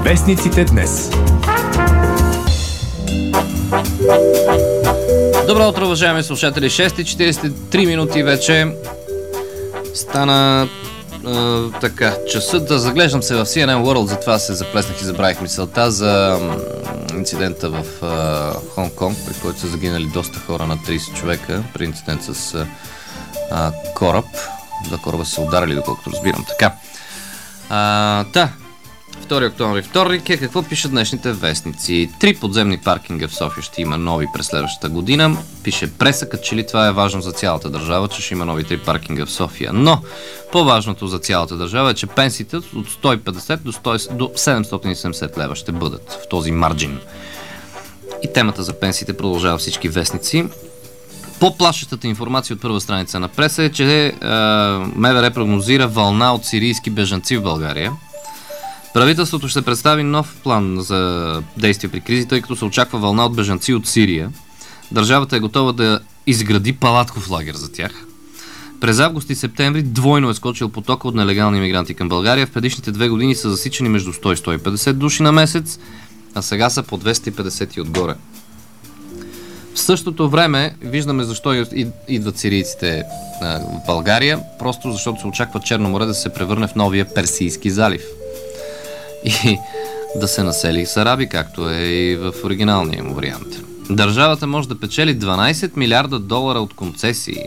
Вестниците днес. Добро утро, уважаеми слушатели. 6:43 минути вече стана така часът да заглеждам се в CNN World, затова се заплеснах и забравих мисълта за инцидента в Хонг-Конг, при който са загинали доста хора, на 30 човека, при инцидент с кораб. Два кораба са ударили, доколкото разбирам. Така. 2 октомври, вторник. Какво пишат днешните вестници? 3 подземни паркинга в София ще има нови през следващата година. Пише преса, като че ли това е важно за цялата държава, че ще има нови 3 паркинга в София. Но по-важното за цялата държава е, че пенсиите от 150 до 770 лева ще бъдат в този марджин. И темата за пенсиите продължава всички вестници. По-плашещата информация от първа страница на преса е, че МВР прогнозира вълна от сирийски бежанци в България. Правителството ще представи нов план за действие при кризи, тъй като се очаква вълна от бежанци от Сирия. Държавата е готова да изгради палатков лагер за тях. През август и септември двойно е скочил потока от нелегални имигранти към България. В предишните 2 години са засичани между 100 и 150 души на месец, а сега са по 250 и отгоре. В същото време виждаме защо идват сирийците в България, просто защото се очаква Черно море да се превърне в новия Персийски залив. И да се насели с араби, както е и в оригиналния му вариант. Държавата може да печели 12 милиарда долара от концесии.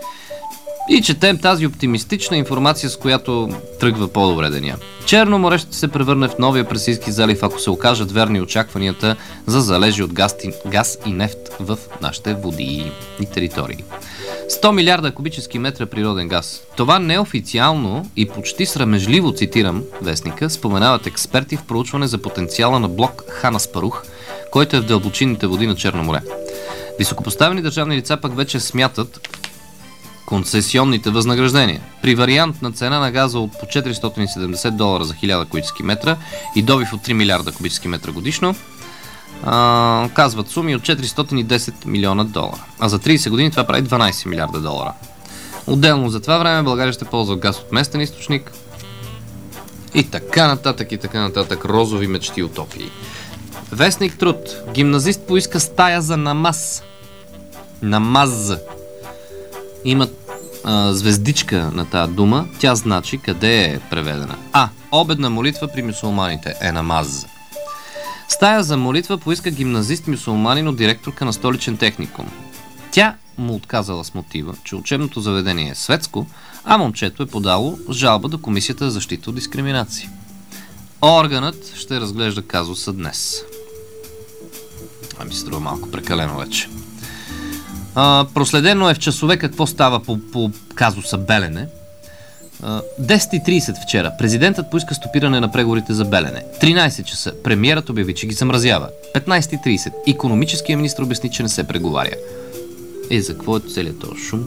И четем тази оптимистична информация, с която тръгва по-добре деня. Черно море ще се превърне в новия Персийски залив, ако се окажат верни очакванията за залежи от газ и нефт в нашите води и територии. 100 милиарда кубически метра природен газ. Това неофициално и почти срамежливо, цитирам вестника, споменават експерти в проучване за потенциала на блок Хан Аспарух, който е в дълбочинните води на Черно море. Високопоставени държавни лица пък вече смятат концесионните възнаграждения. При вариант на цена на газа от по 470 долара за 1000 кубически метра и добив от 3 милиарда кубически метра годишно, казват суми от 410 милиона долара. А за 30 години това прави 12 милиарда долара. Отделно за това време България ще ползва газ от местен източник и така нататък. Розови мечти, утопии. Вестник Труд. Гимназист поиска стая за намаз. Намаз. Има звездичка на тази дума. Тя значи къде е преведена. Обедна молитва при мюсюлманите е намаз. Стая за молитва поиска гимназист-мюсюлманин от директорка на столичен техникум. Тя му отказала с мотива, че учебното заведение е светско, а момчето е подало жалба до Комисията за защита от дискриминация. Органът ще разглежда казуса днес. Ми се струва малко прекалено вече. Проследено е в часове какво става по казуса Белене. 10:30 вчера президентът поиска стопиране на преговорите за Белене. 13 часа премиерът обяви, че ги замразява. 15:30 икономическият министр обясни, че не се преговаря. За какво е целият този шум?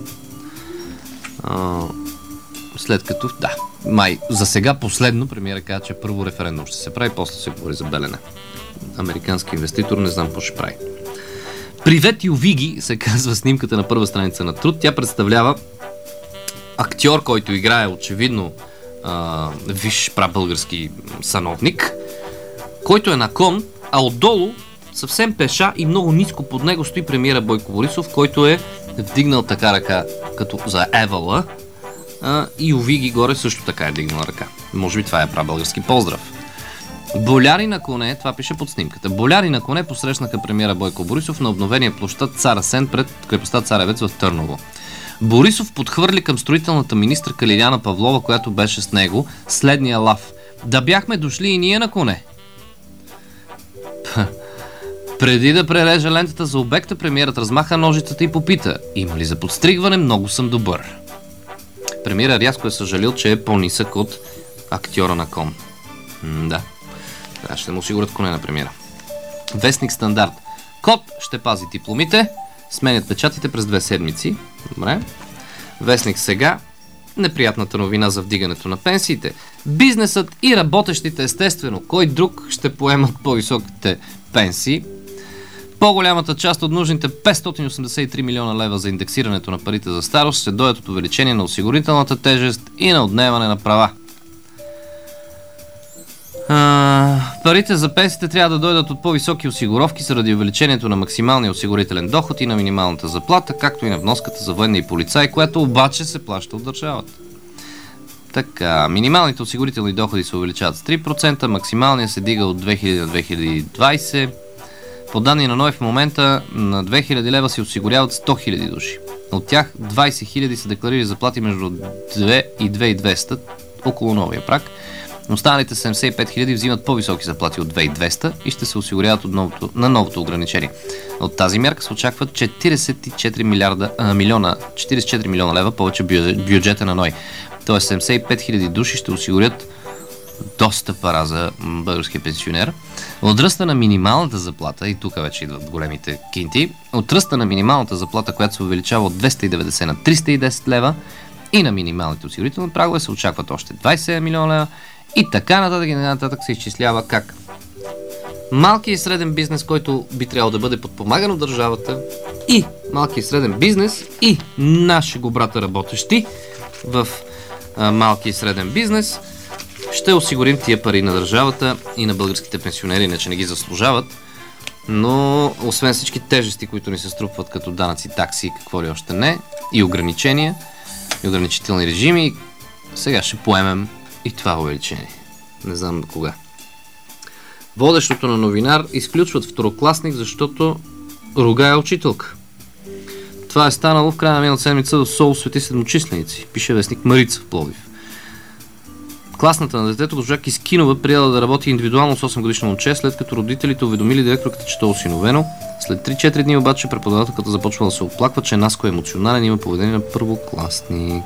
След като, за сега последно премиерът каза, че първо референдум ще се прави, после се говори за Белене. Американски инвеститор, не знам какво ще прави. Привет Ювиги, се казва снимката на първа страница на Труд. Тя представлява актьор, който играе очевидно висш прабългарски сановник, който е на кон, а отдолу съвсем пеша и много ниско под него стои премиера Бойко Борисов, който е вдигнал така ръка като за Евала, и Ювиги горе също така е вдигнал ръка. Може би това е прабългарски поздрав. Боляри на коне, това пише под снимката. Боляри на коне посрещнаха премиера Бойко Борисов на обновения площад Цар Асен пред крепостта Царевец в Търново. Борисов подхвърли към строителната министърка Лиляна Павлова, която беше с него, следния лав. Да бяхме дошли и ние на коне. Преди да пререже лентата за обекта, премиерът размаха ножицата и попита: има ли за подстригване? Много съм добър. Премиерът рязко е съжалил, че е по-нисък от актьора на кон. Да. Ще му осигурят коне на премиера. Вестник Стандарт. Кот ще пази дипломите. Сменят печатите през 2 седмици. Добре. Вестник Сега. Неприятната новина за вдигането на пенсиите. Бизнесът и работещите, естествено. Кой друг ще поемат по-високите пенсии? По-голямата част от нужните 583 милиона лева за индексирането на парите за старост ще дойдат от увеличение на осигурителната тежест и на отнемане на права. Парите за пенсиите трябва да дойдат от по-високи осигуровки заради увеличението на максималния осигурителен доход и на минималната заплата, както и на вноската за военни и полицаи, която обаче се плаща от държавата. Така, минималните осигурителни доходи се увеличават с 3%, максималният се дига от 2000 на 2020. По данни на НОИ в момента на 2000 лева се осигуряват 100 000 души. От тях 20 000 са декларирали заплати между 2 и 2200, около новия праг. Останалите 75 000 взимат по-високи заплати от 2200 и ще се осигуряват на новото ограничение. От тази мярка се очакват 44 милиона лева повече бюджета на НОИ. Тоест 75 000 души ще осигурят доста пара за българския пенсионер. От ръста на минималната заплата, и тук вече идват големите кинти, от ръста на минималната заплата, която се увеличава от 290 на 310 лева, и на минималните осигурителни прагове се очакват още 27 милиона лева, и така нататък се изчислява как малкият и среден бизнес, който би трябвало да бъде подпомаган от държавата, и малкият и среден бизнес, и наши го брата работещи в малки и среден бизнес, ще осигурим тия пари на държавата и на българските пенсионери, иначе не ги заслужават. Но освен всички тежести, които ни се струпват като данъци, такси и какво ли още не, и ограничения, и ограничителни режими, сега ще поемем и това увеличение. Не знам кога. Водещото на новинар изключват второкласник, защото Рога е учителка. Това е станало в края на миналата седмица в СОУ Свети Седмочисленици, пише вестник Марица в Пловдив. Класната на детето госпожа Кискинова приела да работи индивидуално с 8-годишно момче, след като родителите уведомили директорката, че то е осиновено. След 3-4 дни обаче преподавателката започва да се оплаква, че Наско е емоционален и има поведение на първокласник.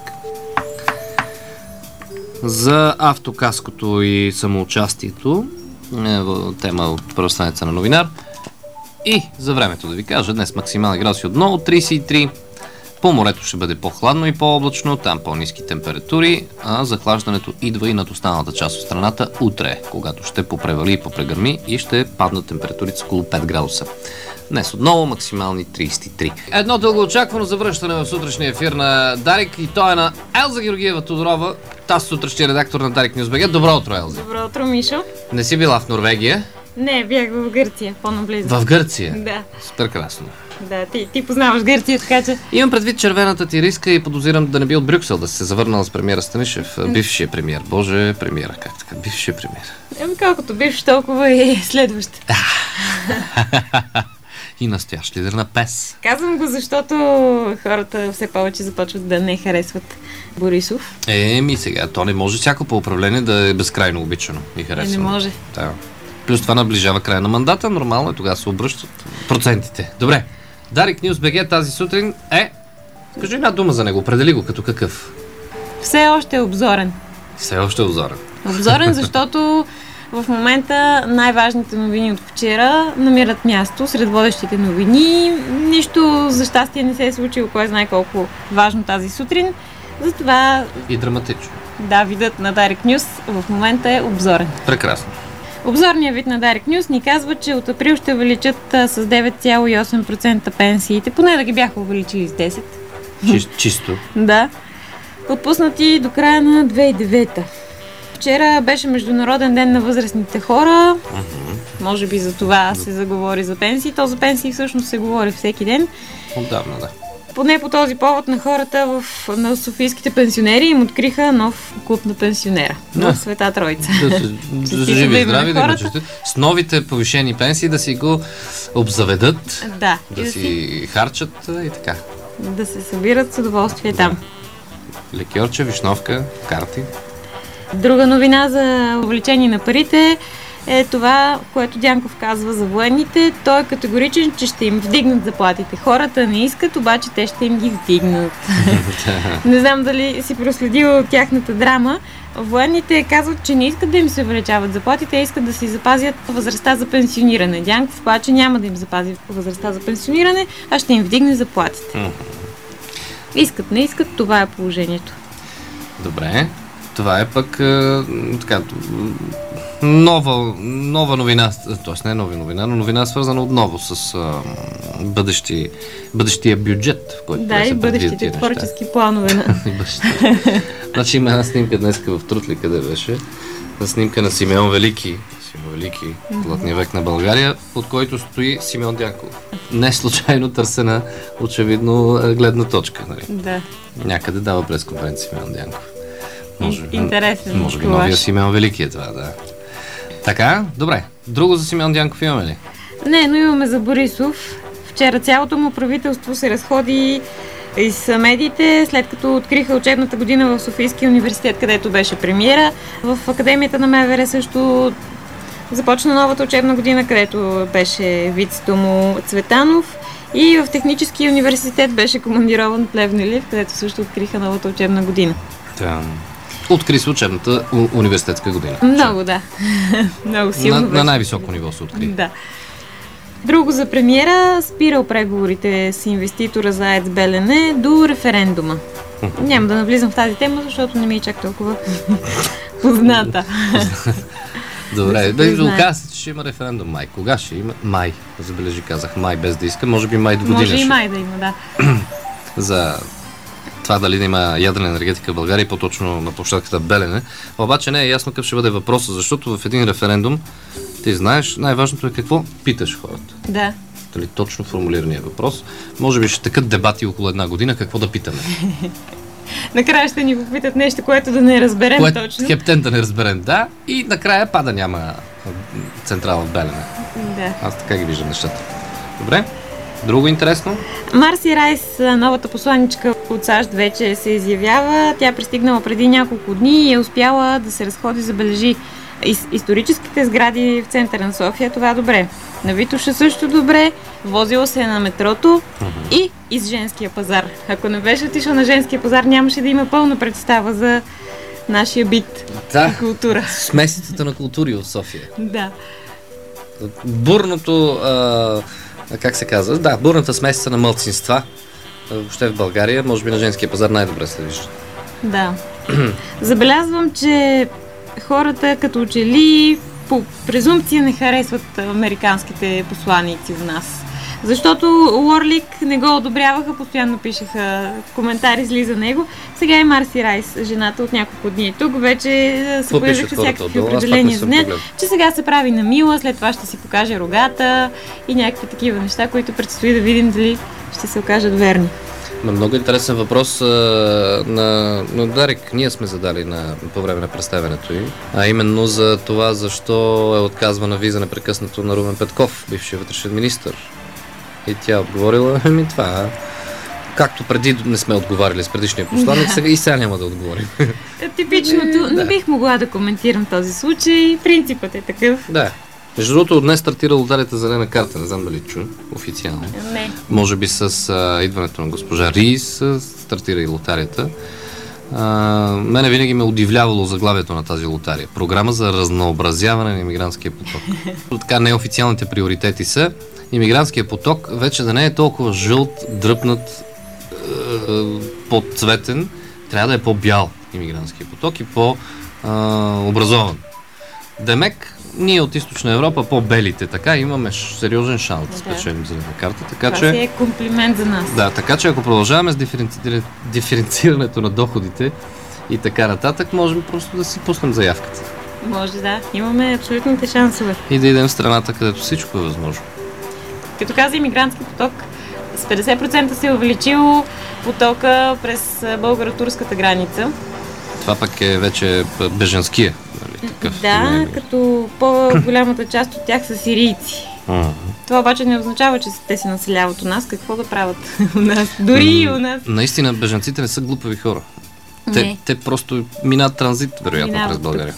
За автокаското и самоучастието, тема от първа страница на новинар. И за времето да ви кажа, днес максимални градуси отново 33. По морето ще бъде по-хладно и по-облачно, там по-ниски температури, а захлаждането идва и над останалата част от страната утре, когато ще попревали и попрегърми и ще паднат температурите с около 5 градуса. Днес отново максимални 33. Едно дългоочаквано завръщане в сутрешния ефир на Дарик, и то е на Елза Георгиева Тодорова, тази сутрешния редактор на Дарик Нюз.бг. Добро утро, Елза. Добро утро, Мишо. Не си била в Норвегия? Не, бях в Гърция, по-наблизо. В Гърция? Да. Прекрасно. Да, ти познаваш Гърция, така че... Имам предвид червената ти риска и подозирам да не би от Брюксел, да се завърнала с премиера Станишев, бившия премиер. Боже, премиера, как така? Бившия премиер. Колкото бивш, толкова и следващ. И настоящ лидер на ПЕС. Казвам го, защото хората все повече започват да не харесват Борисов. Сега, то не може всяко по управление да е безкрайно обичано и харесвано. Не може. Да. Плюс това наближава края на мандата, нормално е, тогава се обръщат процентите. Добре, Дарик Нюз.бг тази сутрин кажи една дума за него, определи го като какъв. Все още е обзорен. Все още е обзорен. Обзорен, защото в момента най-важните новини от вчера намират място сред водещите новини. Нищо за щастие не се е случило, кой знае колко важно тази сутрин. Затова... И драматично. Да, видът на Дарик Нюз в момента е обзорен. Прекрасно. Обзорният вид на Дарик Нюз ни казва, че от април ще увеличат с 9,8% пенсиите, поне да ги бяха увеличили с 10%. Чисто. Да. Отпуснати до края на 2009-та. Вчера беше Международен ден на възрастните хора. Може би за това се заговори за пенсии. То за пенсии всъщност се говори всеки ден. Отдавна, да. Поне по този повод на хората на софийските пенсионери им откриха нов клуб на пенсионера. В Света Троица. Да са живи и здрави, да има честит. С новите повишени пенсии да си го обзаведат, да си харчат и така. Да се събират с удоволствие там. Ликьорче, вишновка, карти. Друга новина за увеличение на парите е това, което Дянков казва за военните. Той е категоричен, че ще им вдигнат заплатите. Хората не искат, обаче те ще им ги вдигнат. Не знам дали си проследил тяхната драма. Военните казват, че не искат да им се увеличават заплатите, искат да си запазят възрастта за пенсиониране. Дянков обаче няма да им запази възрастта за пенсиониране, а ще им вдигне заплатите. Искат, не искат, това е положението. Добре. Това е пък така, нова новина, т.е. не нова новина, но новина свързана отново с бъдещия бюджет, в който да, и бъдещите творчески планове. Значи има една снимка днеска в Трутли, къде беше, на снимка на Симеон Велики. Симеон Велики, Златния век на България, под който стои Симеон Дянков. Не случайно търсена, очевидно, гледна точка. Нали? Да. Някъде дава пресконференция Симеон Дянков. Интересен. Може би новия Симеон Велики е това, да. Така, добре. Друго за Симеон Дянков имаме ли? Не, но имаме за Борисов. Вчера цялото му правителство се разходи из медиите, след като откриха учебната година в Софийския университет, където беше премиера. В Академията на МВР също започна новата учебна година, където беше вице-Томо Цветанов. И в Техническия университет беше командирован Плевнелиев, където също откриха новата учебна година. Да. Откри се учебната университетска година. Много, да. Много силно. На най-високо ниво се откри. Да. Друго за премиера, спирал преговорите с инвеститора за АЕЦ Белене до референдума. Няма да навлизам в тази тема, защото не ми е чак толкова позната. Добре, оказа се, че ще има референдум май. Кога ще има? Май. Забележи, казах май без да иска. Може би май до година. Може и май да има, да. За това дали да има ядрена енергетика в България и по-точно на площадката Белене. Обаче не е ясно какъв ще бъде въпросът, защото в един референдум ти знаеш, най-важното е какво питаш хората. Да. Дали точно формулирания въпрос. Може би ще текат дебати около една година, какво да питаме. Накрая ще ни попитат нещо, което да не разберем точно. Хептен да не разберем, да. И накрая пада няма централа в Белене. Да. Аз така ги виждам нещата. Добре. Друго интересно? Марси Райс, новата посланичка от САЩ, вече се изявява. Тя пристигнала преди няколко дни и е успяла да се разходи, забележи историческите сгради в центъра на София. Това е добре. На Витоша също добре. Возила се на метрото и из женския пазар. Ако не беше отишла на женския пазар, нямаше да има пълна представа за нашия бит и култура. Смесицата на култури в София. Да. Бурното, как се казва? Да, бурната смесица на малцинства. Въобще в България, може би на женския пазар най-добре се вижда. Да. Забелязвам, че хората като че ли по презумпция не харесват американските посланици в нас. Защото Уорлик не го одобряваха, постоянно пишеха коментари зли за него. Сега и Марси Райс, жената от няколко дни тук, вече се появиха всякакви определения за нея, че сега се прави на мила, след това ще си покаже рогата и някакви такива неща, които предстои да видим дали ще се окажат верни. Много интересен въпрос на Дарик. Ние сме задали по време на представянето ѝ, а именно за това защо е отказвана виза непрекъснато на Румен Петков, бившия вътрешен министър. И тя отговорила, това, както преди не сме отговаряли с предишния посланник, сега и сега няма да отговорим. Типичното, не бих могла да коментирам този случай, принципът е такъв. Да. Между другото, днес стартира лотарията зелена карта, не знам дали чу, официално. Не. Може би с идването на госпожа Рис стартира и лотарията. Мене винаги ме удивлявало заглавието на тази лотария. Програма за разнообразяване на имигрантския поток. Така неофициалните приоритети са имигрантския поток вече да не е толкова жълт, дръпнат, подцветен, трябва да е по-бял имигрантския поток и по-образован. Демек, ние от Източна Европа, по-белите, така имаме сериозен шанс да спечелим зелена карта. Така, това си е комплимент за нас. Да, така че ако продължаваме с диференцирането на доходите и така нататък, можем просто да си пуснем заявката. Може, да. Имаме абсолютните шансове. И да идем в страната, където всичко е възможно. Като каза имигрантски поток, с 50% се е увеличил потока през българо-турската граница. Това пък е вече бежанския. Такъв, да, като по-голямата част от тях са сирийци. Това обаче не означава, че те се населяват у нас. Какво да правят у нас? Дори и у нас. Наистина, бежанците не са глупави хора. Те просто минат транзит, вероятно, през България.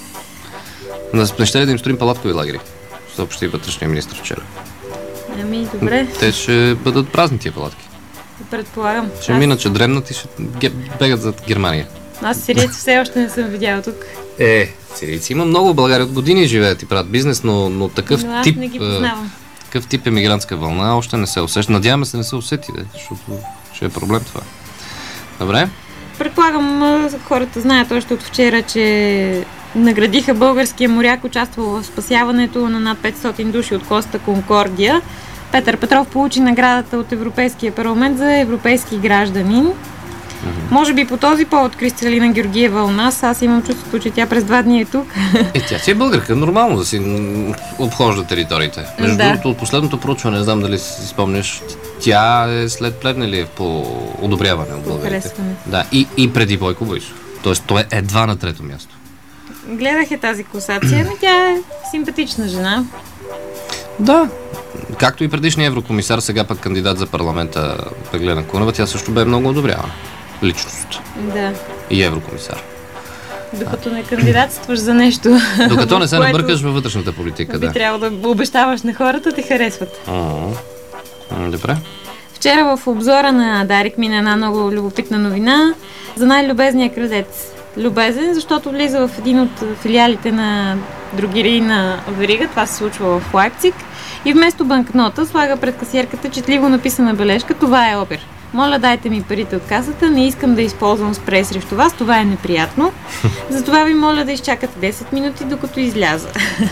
Не ще ли да им строим палаткови лагери? Съобщи вътрешния министр вчера. Ами, добре. Те ще бъдат празни тия палатки. Предполагам. Ще минат, че дребнат и ще бегат за Германия. Аз сирийци все още не съм видяла тук. Сирийци има много в България. От години живеят и правят бизнес, но такъв тип... не ги познавам. Такъв тип емигрантска вълна още не се усеща. Надяваме се не се усети, защото ще е проблем това. Добре? Предполагам, хората знаят още от вчера, че наградиха българския моряк, участвал в спасяването на над 500 души от Коста Конкордия. Петър Петров получи наградата от Европейския парламент за европейски гражданин. Може би по този повод Кристалина Георгиева у нас. Аз имам чувството, че тя през 2 дни е тук. Тя си е българка, нормално да си обхожда териториите. Между другото, от последното проучване, не знам дали си спомняш, тя е след Плевнелиев по одобряване от българите. Да, и преди Бойко Борисов. Тоест, той е едва на 3-то място. Гледах тази класация, но тя е симпатична жена. Да, както и предишният еврокомисар, сега пък кандидат за парламента Пеглена Кунева, тя също бе много одобрявана. Личност. Да. И еврокомисар. Докато не кандидатстваш за нещо. Докато не се набъркаш във вътрешната политика, би трябва да обещаваш на хората, те харесват. Добре. Вчера в обзора на Дарик мина една много любопитна новина за най-любезния крадец. Любезен, защото влиза в един от филиалите на дрогерии на верига. Това се случва в Лайпциг. И вместо банкнота слага пред касиерката четливо написана бележка: "Това е опер. Моля, дайте ми парите от касата, не искам да използвам спрей срещу вас, това е неприятно. Затова ви моля да изчакате 10 минути, докато изляза."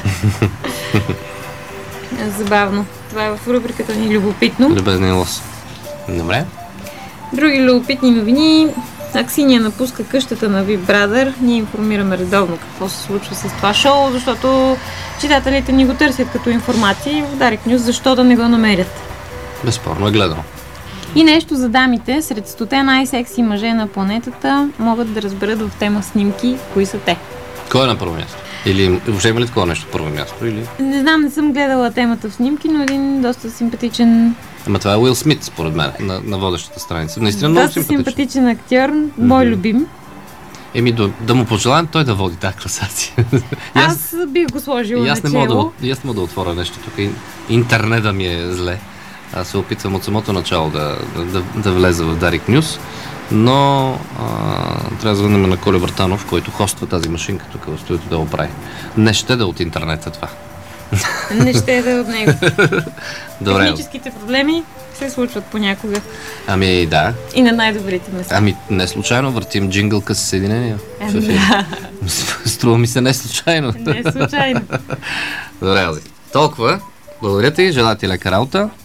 Забавно. Това е в рубриката ни Любопитно. Любезния лос. Добре. Други любопитни новини. Аксинья напуска къщата на Big Brother. Ние информираме редовно какво се случва с това шоу, защото читателите ни го търсят като информация и в Дарик News защо да не го намерят. Безспорно е гледано. И нещо за дамите. Сред 100 най-секси мъже на планетата могат да разберат в тема снимки кои са те. Кой е на първо място? Или въобще има ли такова нещо първо място? Или? Не знам, не съм гледала темата в снимки, но един доста симпатичен... Ама това е Уил Смит, според мен, на водещата страница. Наистина много симпатичен актьор, мой любим. Да му пожелаем той да води тази класация. Аз бих го сложила на чело. И аз не мога да отворя нещо тук. Интернета ми е зле. Аз се опитвам от самото начало да влеза в Дарик News, но трябва да звънем на Коля Въртанов, който хоства тази машинка тук в студиото да го прави. Не ще да от интернета това. Не ще да от него. Добре. Техническите проблеми се случват понякога. Ами да. И на най-добрите места. Ами не случайно въртим джингълка с съединения. Да. Струва ми се не случайно. Не случайно. Добре, толкова. Благодаря ти, желая ти лека работа.